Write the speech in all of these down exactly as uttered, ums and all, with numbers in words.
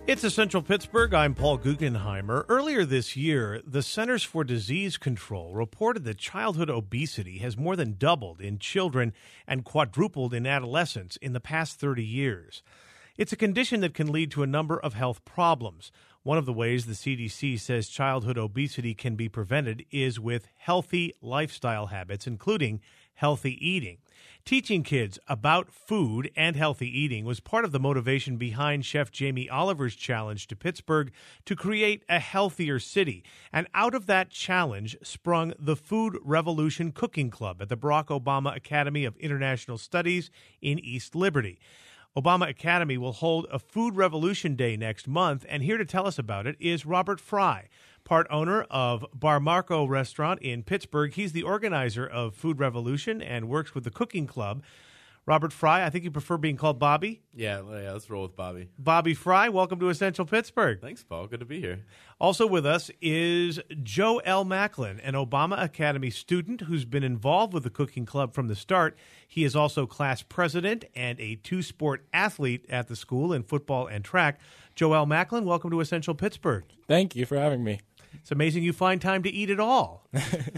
It's Essential Pittsburgh. I'm Paul Guggenheimer. Earlier this year, the Centers for Disease Control reported that childhood obesity has more than doubled in children and quadrupled in adolescents in the past thirty years. It's a condition that can lead to a number of health problems. One of the ways the C D C says childhood obesity can be prevented is with healthy lifestyle habits, including healthy eating. Teaching kids about food and healthy eating was part of the motivation behind Chef Jamie Oliver's challenge to Pittsburgh to create a healthier city. And out of that challenge sprung the Food Revolution Cooking Club at the Barack Obama Academy of International Studies in East Liberty. Obama Academy will hold a Food Revolution Day next month, and here to tell us about it is Robert Fry, part owner of Bar Marco Restaurant in Pittsburgh. He's the organizer of Food Revolution and works with the Cooking Club. Robert Fry, I think you prefer being called Bobby? Yeah, yeah, let's roll with Bobby. Bobby Fry, welcome to Essential Pittsburgh. Thanks, Paul. Good to be here. Also with us is Joe L. Macklin, an Obama Academy student who's been involved with the Cooking Club from the start. He is also class president and a two-sport athlete at the school in football and track. Joe L. Macklin, welcome to Essential Pittsburgh. Thank you for having me. It's amazing you find time to eat it all.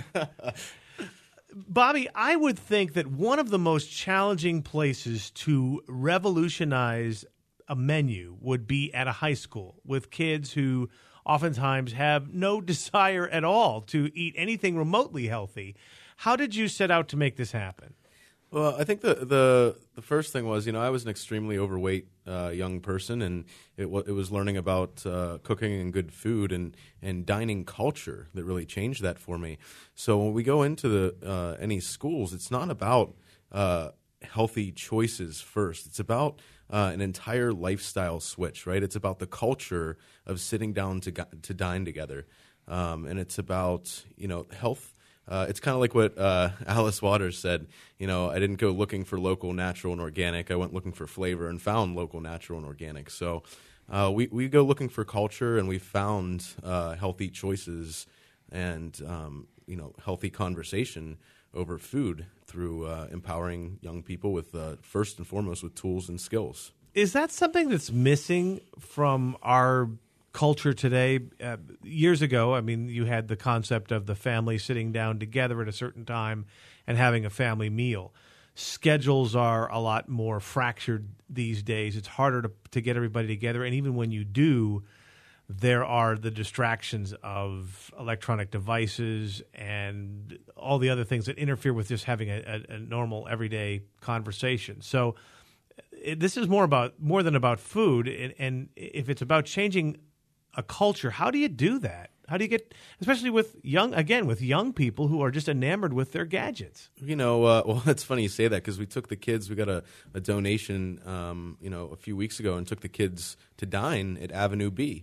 Bobby, I would think that one of the most challenging places to revolutionize a menu would be at a high school with kids who oftentimes have no desire at all to eat anything remotely healthy. How did you set out to make this happen? Well, I think the the, the first thing was, you know, I was an extremely overweight uh, young person, and it, w- it was learning about uh, cooking and good food and, and dining culture that really changed that for me. So when we go into the uh, any schools, it's not about uh, healthy choices first. It's about uh, an entire lifestyle switch, right? It's about the culture of sitting down to to dine together, um, and it's about, you know, health. Uh, it's kind of like what uh, Alice Waters said. You know, I didn't go looking for local, natural, and organic. I went looking for flavor and found local, natural, and organic. So uh, we, we go looking for culture, and we found uh, healthy choices and, um, you know, healthy conversation over food through uh, empowering young people with, uh, first and foremost, with tools and skills. Is that something that's missing from our culture today? Uh, years ago, I mean, you had the concept of the family sitting down together at a certain time and having a family meal. Schedules are a lot more fractured these days. It's harder to, to get everybody together. And even when you do, there are the distractions of electronic devices and all the other things that interfere with just having a, a, a normal everyday conversation. So it, this is more about more than about food. And, and if it's about changing a culture, how do you do that? How do you get, especially with young, again, with young people who are just enamored with their gadgets? You know, uh, well, it's funny you say that because we took the kids, we got a, a donation, um, you know, a few weeks ago and took the kids to dine at Avenue B.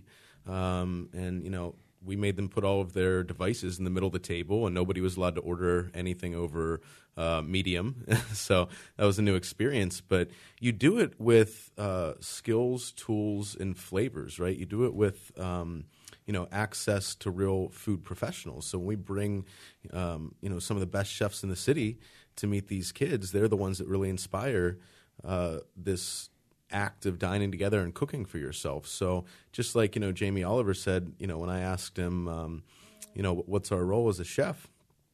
Um, and, you know, we made them put all of their devices in the middle of the table, and nobody was allowed to order anything over uh, medium. So that was a new experience. But you do it with uh, skills, tools, and flavors, right? You do it with, um, you know, access to real food professionals. So when we bring, um, you know, some of the best chefs in the city to meet these kids, they're the ones that really inspire uh, this act of dining together and cooking for yourself. So just like, you know, Jamie Oliver said, you know, when I asked him, um, you know, what's our role as a chef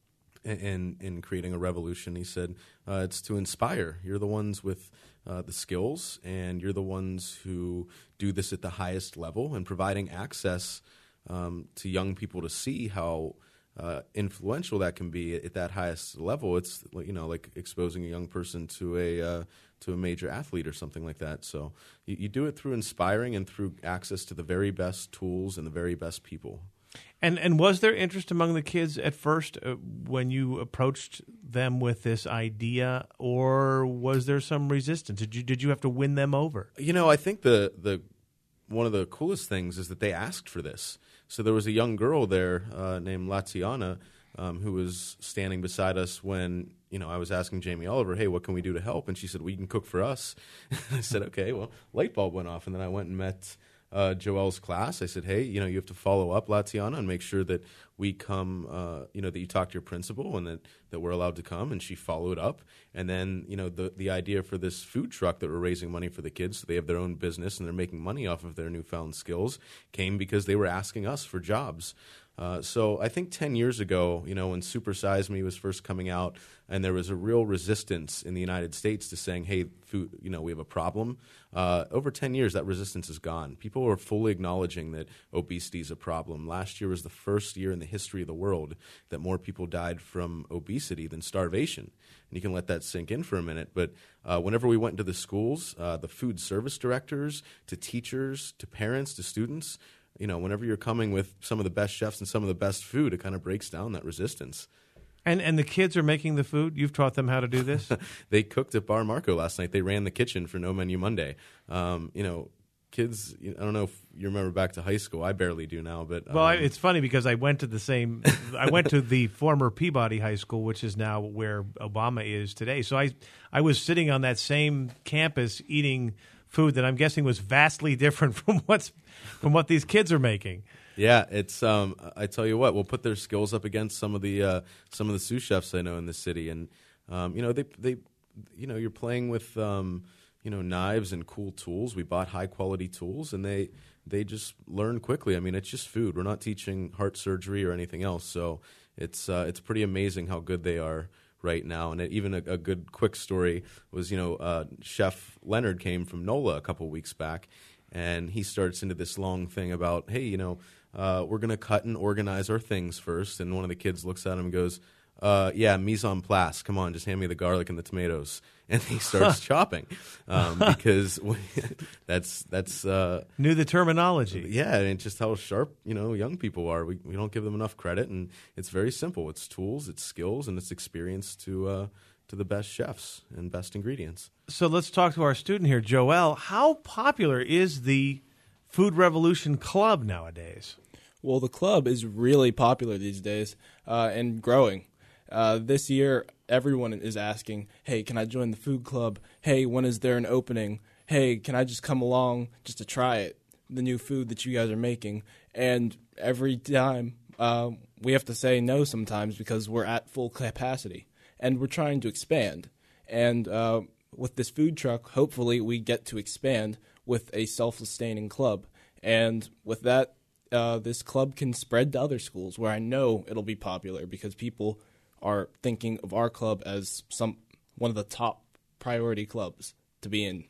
in, in creating a revolution, he said, uh, it's to inspire. You're the ones with uh, the skills, and you're the ones who do this at the highest level, and providing access um, to young people to see how Uh, influential that can be at that highest level. It's, you know, like exposing a young person to a uh, to a major athlete or something like that. So you, you do it through inspiring and through access to the very best tools and the very best people. And and was there interest among the kids at first uh, when you approached them with this idea, or was there some resistance? Did you did you have to win them over? You know, I think the the one of the coolest things is that they asked for this. So there was a young girl there uh, named Latiana um, who was standing beside us when, you know, I was asking Jamie Oliver, hey, what can we do to help? And she said, well, you can cook for us. I said, okay, well, light bulb went off. And then I went and met uh, Joelle's class. I said, hey, you know, you have to follow up, Latiana, and make sure that we come, uh, you know, that you talk to your principal and that, that we're allowed to come. And she followed up. And then, you know, the, the idea for this food truck that we're raising money for the kids, so they have their own business and they're making money off of their newfound skills, came because they were asking us for jobs. Uh, so I think ten years ago, you know, when Super Size Me was first coming out, and there was a real resistance in the United States to saying, hey, food, you know, we have a problem. Uh, over ten years, that resistance is gone. People are fully acknowledging that obesity is a problem. Last year was the first year in the history of the world that more people died from obesity than starvation. And you can let that sink in for a minute. But uh, whenever we went into the schools, uh, the food service directors, to teachers, to parents, to students, you know, whenever you're coming with some of the best chefs and some of the best food, it kind of breaks down that resistance. And and the kids are making the food? You've taught them how to do this? They cooked at Bar Marco last night. They ran the kitchen for No Menu Monday. Um, you know, kids, I don't know if you remember back to high school. I barely do now. But um, Well, I, it's funny because I went to the same – I went to the former Peabody High School, which is now where Obama is today. So I, I was sitting on that same campus eating food that I'm guessing was vastly different from what's from what these kids are making. Yeah, it's. Um, I tell you what, we'll put their skills up against some of the uh, some of the sous chefs I know in the city, and um, you know they they, you know you're playing with um, you know knives and cool tools. We bought high quality tools, and they they just learn quickly. I mean, it's just food. We're not teaching heart surgery or anything else, so it's uh, it's pretty amazing how good they are right now. And it, even a, a good quick story was, you know, uh, Chef Leonard came from NOLA a couple weeks back, and he starts into this long thing about, hey, you know, uh, we're going to cut and organize our things first. And one of the kids looks at him and goes, uh, yeah, mise en place. Come on, just hand me the garlic and the tomatoes. And he starts chopping um, because we, that's that's uh, knew the terminology. Yeah, and just how sharp you know young people are. We we don't give them enough credit, and it's very simple. It's tools, it's skills, and it's experience to uh, to the best chefs and best ingredients. So let's talk to our student here, Joelle. How popular is the Food Revolution Club nowadays? Well, the club is really popular these days uh, and growing. Uh, this year, everyone is asking, hey, can I join the food club? Hey, when is there an opening? Hey, can I just come along just to try it, the new food that you guys are making? And every time, uh, we have to say no sometimes because we're at full capacity. And we're trying to expand. And uh, with this food truck, hopefully we get to expand with a self-sustaining club. And with that, uh, this club can spread to other schools where I know it'll be popular because people are thinking of our club as some one of the top priority clubs to be in.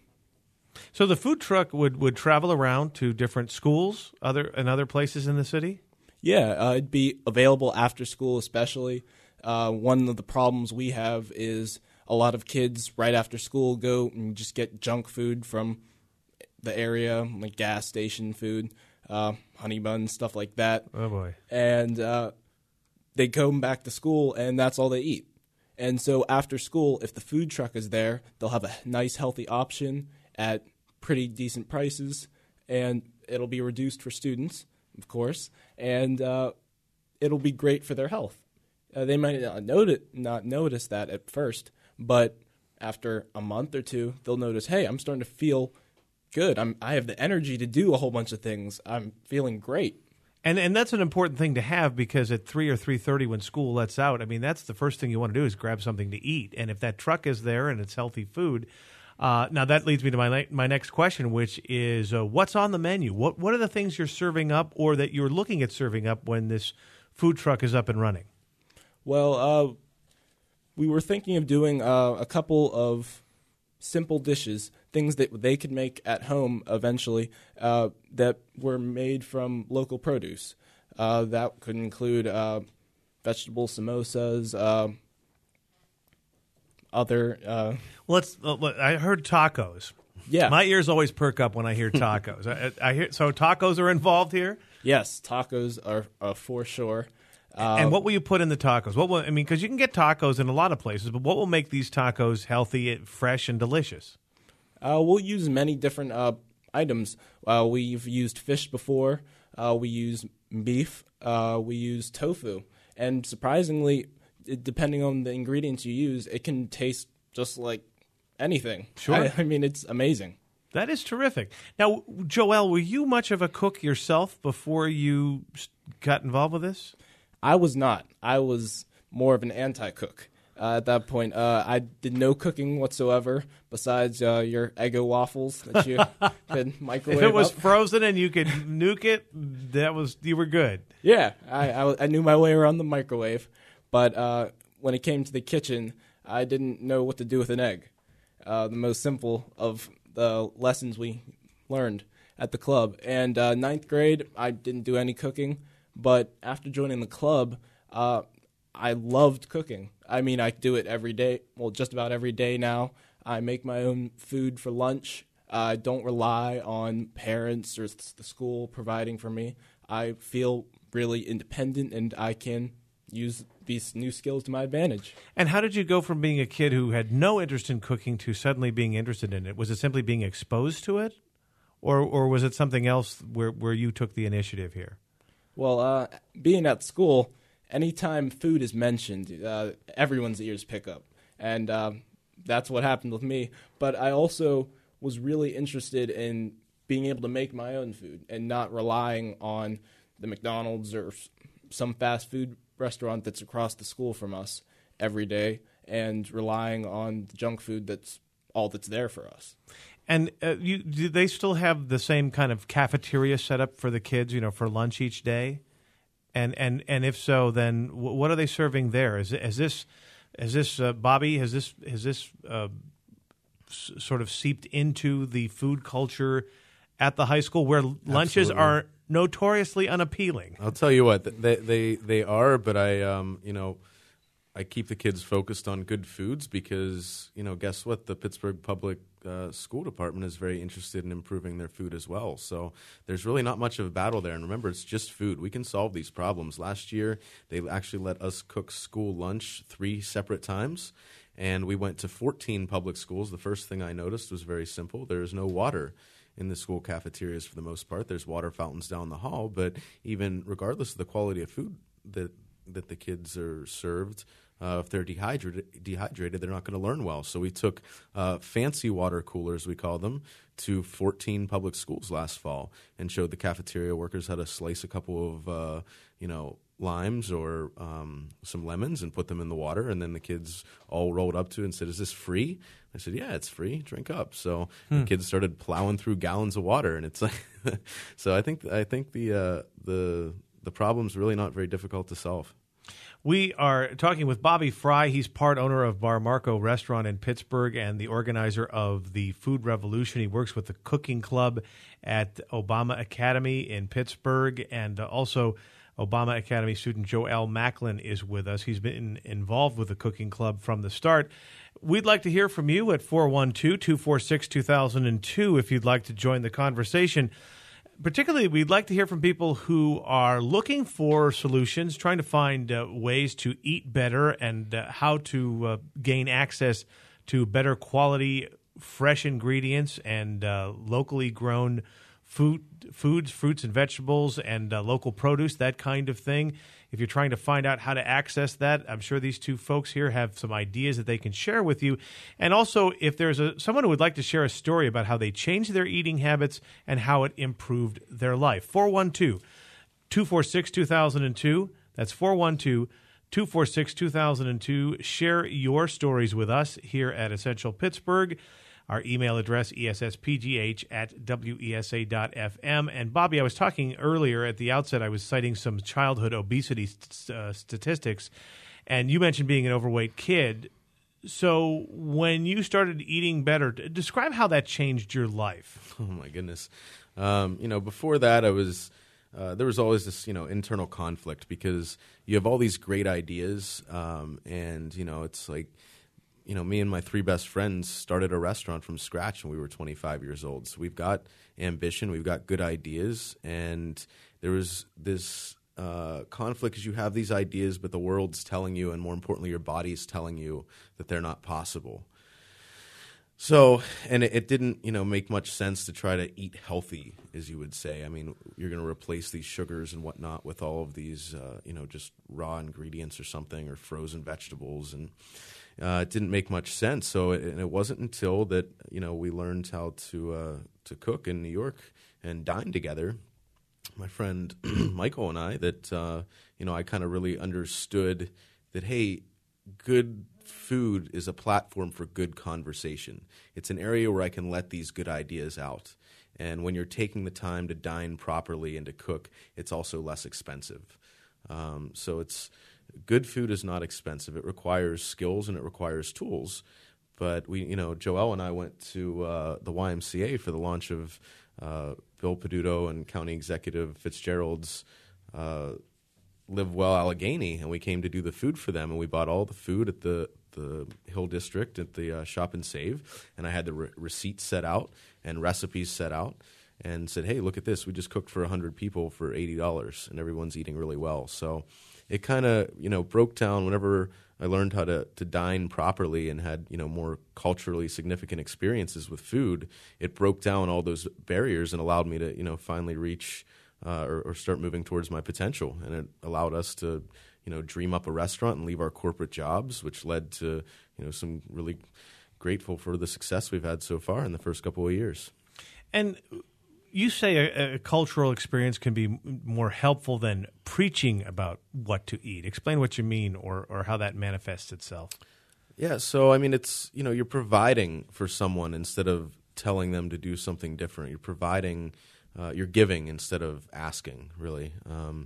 So the food truck would, would travel around to different schools other and other places in the city? Yeah, uh, it'd be available after school especially. Uh, one of the problems we have is a lot of kids right after school go and just get junk food from the area, like gas station food, uh, honey buns, stuff like that. Oh, boy. And uh, they come back to school, and that's all they eat. And so after school, if the food truck is there, they'll have a nice, healthy option at pretty decent prices, and it'll be reduced for students, of course, and uh, it'll be great for their health. Uh, they might not notice, not notice that at first, but after a month or two, they'll notice, hey, I'm starting to feel good. I'm, I have the energy to do a whole bunch of things. I'm feeling great. And and that's an important thing to have because at three or three thirty when school lets out, I mean, that's the first thing you want to do is grab something to eat. And if that truck is there and it's healthy food, uh, now that leads me to my my next question, which is uh, what's on the menu? What what are the things you're serving up or that you're looking at serving up when this food truck is up and running? Well, uh, we were thinking of doing uh, a couple of simple dishes, things that they could make at home eventually uh, that were made from local produce. Uh, that could include uh, vegetable samosas, uh, other... Uh, well, let's, uh, I heard tacos. Yeah. My ears always perk up when I hear tacos. I, I hear So tacos are involved here? Yes, tacos are, are for sure. Uh, and what will you put in the tacos? What will I mean? Because you can get tacos in a lot of places, but what will make these tacos healthy, fresh, and delicious? Uh, we'll use many different uh, items. Uh, we've used fish before. Uh, we use beef. Uh, we use tofu. And surprisingly, it, depending on the ingredients you use, it can taste just like anything. Sure. I, I mean, it's amazing. That is terrific. Now, Joel, were you much of a cook yourself before you s- got involved with this? I was not. I was more of an anti-cook. Uh, at that point, uh, I did no cooking whatsoever besides uh, your Eggo waffles that you could microwave If it was up. frozen and you could nuke it, that was you were good. Yeah, I, I, I knew my way around the microwave. But uh, when it came to the kitchen, I didn't know what to do with an egg. Uh, the most simple of the lessons we learned at the club. And uh, ninth grade, I didn't do any cooking. But after joining the club, uh, I loved cooking. I mean, I do it every day. Well, just about every day now. I make my own food for lunch. I don't rely on parents or the school providing for me. I feel really independent, and I can use these new skills to my advantage. And how did you go from being a kid who had no interest in cooking to suddenly being interested in it? Was it simply being exposed to it? Or or was it something else where, where you took the initiative here? Well, uh, being at school, anytime food is mentioned, uh, everyone's ears pick up. And uh, that's what happened with me. But I also was really interested in being able to make my own food and not relying on the McDonald's or some fast food restaurant that's across the school from us every day, and relying on the junk food that's all that's there for us. And uh, you, do they still have the same kind of cafeteria set up for the kids, you know, for lunch each day? And and, and if so, then w- what are they serving there? Is, is this, is this uh, Bobby, has this, has this uh, s- sort of seeped into the food culture at the high school where lunches Absolutely. are notoriously unappealing? I'll tell you what, they they they are, but I um you know, I keep the kids focused on good foods because, you know, guess what? The Pittsburgh Public uh, School Department is very interested in improving their food as well. So there's really not much of a battle there. And remember, it's just food. We can solve these problems. Last year, they actually let us cook school lunch three separate times, and we went to fourteen public schools. The first thing I noticed was very simple. There is no water in the school cafeterias for the most part. There's water fountains down the hall, but even regardless of the quality of food that that the kids are served, uh, if they're dehydrated, dehydrated, they're not going to learn well. So we took uh, fancy water coolers, we call them, to fourteen public schools last fall and showed the cafeteria workers how to slice a couple of, uh, you know, limes or um, some lemons and put them in the water. And then the kids all rolled up to it and said, "Is this free?" I said, "Yeah, it's free. Drink up." So hmm. the kids started plowing through gallons of water, and it's like, so I think I think the uh, the the problem's really not very difficult to solve. We are talking with Bobby Fry. He's part owner of Bar Marco Restaurant in Pittsburgh and the organizer of the Food Revolution. He works with the Cooking Club at Obama Academy in Pittsburgh, and also Obama Academy student Joel Macklin is with us. He's been involved with the Cooking Club from the start. We'd like to hear from you at four one two, two four six, two thousand two if you'd like to join the conversation. Particularly, we'd like to hear from people who are looking for solutions, trying to find uh, ways to eat better and uh, how to uh, gain access to better quality, fresh ingredients and uh, locally grown food, foods, fruits and vegetables and uh, local produce, that kind of thing. If you're trying to find out how to access that, I'm sure these two folks here have some ideas that they can share with you. And also, if there's a someone who would like to share a story about how they changed their eating habits and how it improved their life. four one two, two four six, two thousand two. That's four one two, two four six, two thousand two. Share your stories with us here at Essential Pittsburgh. Our email address, E S S P G H at W E S A dot F M. And Bobby, I was talking earlier at the outset, I was citing some childhood obesity st- uh, statistics, and you mentioned being an overweight kid. So when you started eating better, describe how that changed your life. Oh, my goodness. Um, you know, before that, I was... Uh, there was always this, you know, internal conflict because you have all these great ideas, um, and, you know, it's like... You know, me and my three best friends started a restaurant from scratch when we were twenty-five years old. So we've got ambition, we've got good ideas, and there was this uh, conflict because you have these ideas, but the world's telling you, and more importantly, your body's telling you that they're not possible. So, and it, it didn't, you know, make much sense to try to eat healthy, as you would say. I mean, you're going to replace these sugars and whatnot with all of these, uh, you know, just raw ingredients or something, or frozen vegetables, and uh, it didn't make much sense. So it, and it wasn't until that you know we learned how to uh, to cook in New York and dine together, my friend Michael and I, that uh, you know I kind of really understood that, hey, good food is a platform for good conversation. It's an area where I can let these good ideas out. And when you're taking the time to dine properly and to cook, it's also less expensive. Um, so it's good food is not expensive. It requires skills and it requires tools. But we, you know, Joelle and I went to uh, the Y M C A for the launch of uh, Bill Peduto and County Executive Fitzgerald's uh, Live Well Allegheny, and we came to do the food for them. And we bought all the food at the the Hill District at the uh, Shop and Save, and I had the re- receipts set out and recipes set out, and said, "Hey, look at this! We just cooked for a hundred people for eighty dollars, and everyone's eating really well." So it kind of you know broke down. Whenever I learned how to to dine properly and had you know more culturally significant experiences with food, it broke down all those barriers and allowed me to you know finally reach uh, or, or start moving towards my potential, and it allowed us to. You know, dream up a restaurant and leave our corporate jobs, which led to, you know, some really grateful for the success we've had so far in the first couple of years. And you say a, a cultural experience can be more helpful than preaching about what to eat. Explain what you mean or, or how that manifests itself. Yeah, so, I mean, it's, you know, you're providing for someone instead of telling them to do something different. You're providing, uh, you're giving instead of asking, really. Um,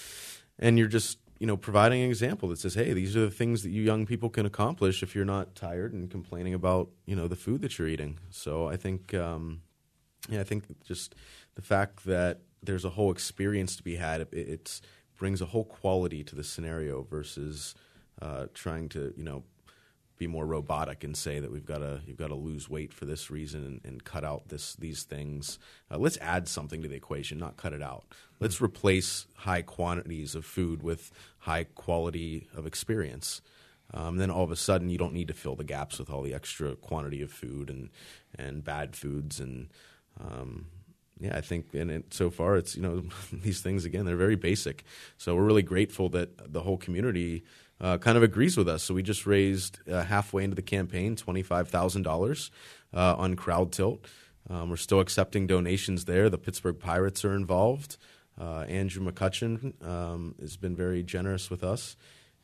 and you're just, you know, providing an example that says, hey, these are the things that you young people can accomplish if you're not tired and complaining about, you know, the food that you're eating. So I think, um, yeah, I think just the fact that there's a whole experience to be had, it, it brings a whole quality to the scenario versus uh, trying to, you know, be more robotic and say that we've got to you've got to lose weight for this reason and, and cut out this these things. Uh, let's add something to the equation, not cut it out. Let's replace high quantities of food with high quality of experience. Um, then all of a sudden, you don't need to fill the gaps with all the extra quantity of food and and bad foods and. Um, Yeah, I think, and it, so far it's, you know, these things, again, they're very basic. So we're really grateful that the whole community uh, kind of agrees with us. So we just raised uh, halfway into the campaign twenty-five thousand dollars uh, on CrowdTilt. Um, we're still accepting donations there. The Pittsburgh Pirates are involved. Uh, Andrew McCutcheon um, has been very generous with us.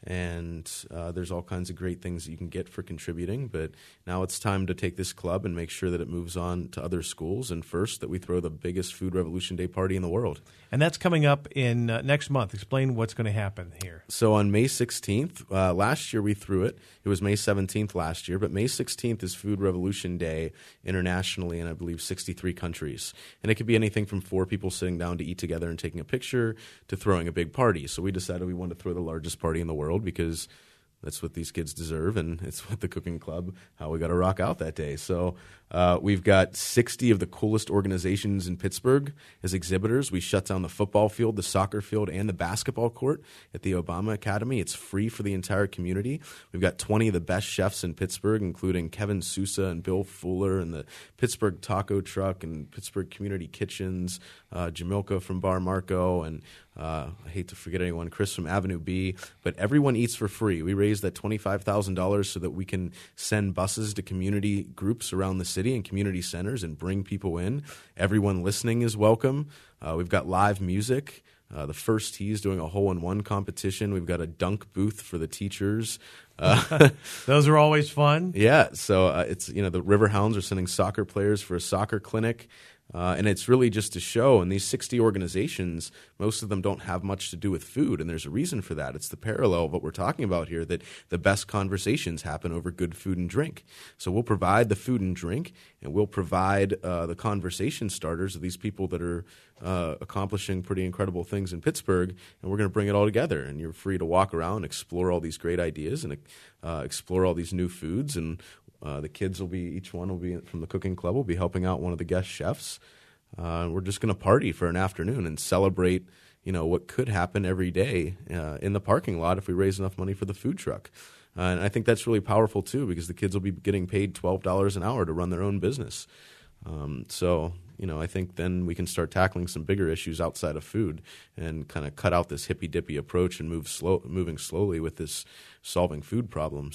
And uh, there's all kinds of great things that you can get for contributing. But now it's time to take this club and make sure that it moves on to other schools. And first, that we throw the biggest Food Revolution Day party in the world. And that's coming up in uh, next month. Explain what's going to happen here. So on May sixteenth, uh, last year we threw it. It was May seventeenth last year. But May sixteenth is Food Revolution Day internationally in, I believe, sixty-three countries. And it could be anything from four people sitting down to eat together and taking a picture to throwing a big party. So we decided we wanted to throw the largest party in the world, because that's what these kids deserve, and it's what the cooking club, how we got to rock out that day. So uh, we've got sixty of the coolest organizations in Pittsburgh as exhibitors. We shut down the football field, the soccer field, and the basketball court at the Obama Academy. It's free for the entire community. We've got twenty of the best chefs in Pittsburgh, including Kevin Sousa and Bill Fuller and the Pittsburgh Taco Truck and Pittsburgh Community Kitchens, uh, Jamilka from Bar Marco, and uh, I hate to forget anyone, Chris from Avenue B. But everyone eats for free. We raised that twenty-five thousand dollars so that we can send buses to community groups around the city and community centers and bring people in. Everyone listening is welcome. Uh, we've got live music. Uh, the First Tee's doing a hole-in-one competition. We've got a dunk booth for the teachers. Uh, Those are always fun. yeah, so uh, it's, you know, the Riverhounds are sending soccer players for a soccer clinic. Uh, and it's really just to show, and these sixty organizations, most of them don't have much to do with food, and there's a reason for that. It's the parallel of what we're talking about here, that the best conversations happen over good food and drink. So we'll provide the food and drink, and we'll provide uh, the conversation starters of these people that are uh, accomplishing pretty incredible things in Pittsburgh, and we're going to bring it all together. And you're free to walk around, explore all these great ideas, and uh, explore all these new foods. And Uh, the kids will be, each one will be from the cooking club, will be helping out one of the guest chefs. Uh, we're just going to party for an afternoon and celebrate, you know, what could happen every day uh, in the parking lot if we raise enough money for the food truck. Uh, and I think that's really powerful too, because the kids will be getting paid twelve dollars an hour to run their own business. Um, so, you know, I think then we can start tackling some bigger issues outside of food and kind of cut out this hippy-dippy approach and move slow, moving slowly with this solving food problems.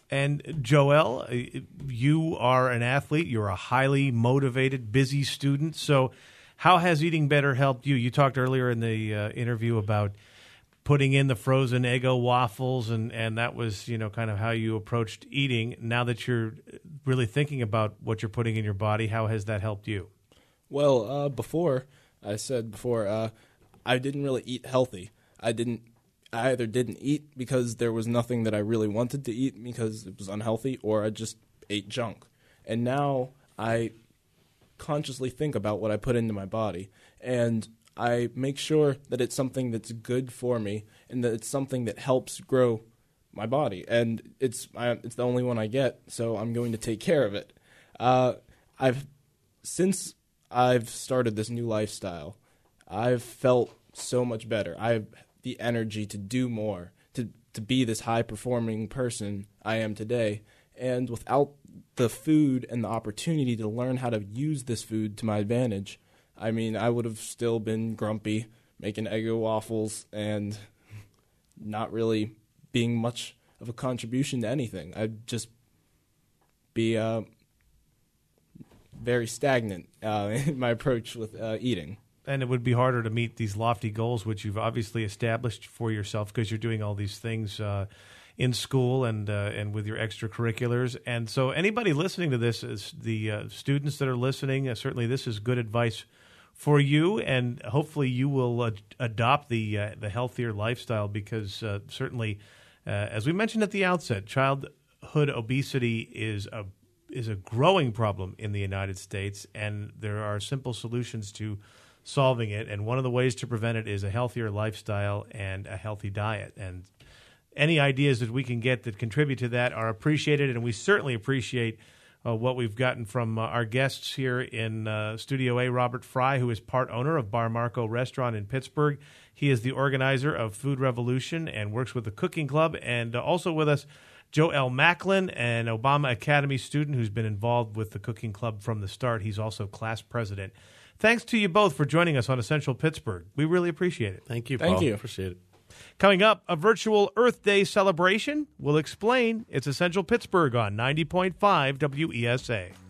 And Joel, you are an athlete. You're a highly motivated, busy student. So how has eating better helped you? You talked earlier in the uh, interview about putting in the frozen Eggo waffles, and, and that was, you know, kind of how you approached eating. Now that you're really thinking about what you're putting in your body, how has that helped you? Well, uh, before, I said before, uh, I didn't really eat healthy. I didn't. I either didn't eat because there was nothing that I really wanted to eat because it was unhealthy, or I just ate junk. And now I consciously think about what I put into my body, and I make sure that it's something that's good for me and that it's something that helps grow my body. And it's I, it's the only one I get, so I'm going to take care of it. Uh, I've since I've started this new lifestyle, I've felt so much better. I have the energy to do more, to to be this high-performing person I am today. And without the food and the opportunity to learn how to use this food to my advantage, I mean, I would have still been grumpy, making Eggo waffles, and not really being much of a contribution to anything. I'd just be uh, very stagnant uh, in my approach with uh, eating. And it would be harder to meet these lofty goals, which you've obviously established for yourself because you're doing all these things uh, in school and uh, and with your extracurriculars. And so anybody listening to this, is the uh, students that are listening, uh, certainly this is good advice for you, and hopefully you will uh, adopt the uh, the healthier lifestyle because uh, certainly, uh, as we mentioned at the outset, childhood obesity is a is a growing problem in the United States, and there are simple solutions to solving it, and one of the ways to prevent it is a healthier lifestyle and a healthy diet. And any ideas that we can get that contribute to that are appreciated, and we certainly appreciate uh, what we've gotten from uh, our guests here in uh, Studio A, Robert Fry, who is part owner of Bar Marco Restaurant in Pittsburgh. He is the organizer of Food Revolution and works with the Cooking Club, and uh, also with us, Joel Macklin, an Obama Academy student who's been involved with the Cooking Club from the start. He's also class president. Thanks to you both for joining us on Essential Pittsburgh. We really appreciate it. Thank you, Thank Paul. you. Appreciate it. Coming up, a virtual Earth Day celebration. We'll explain. It's Essential Pittsburgh on ninety point five W E S A.